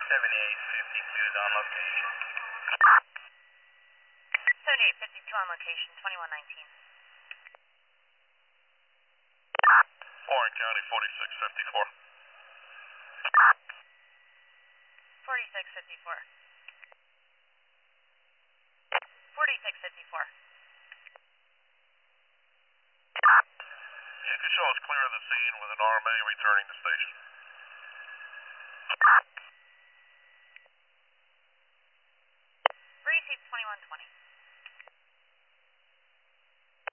7852 is on location. 7852 on location, 2119. Warren County, 4654. 4654. 4654. You can show us clear of the scene with an RMA returning to station.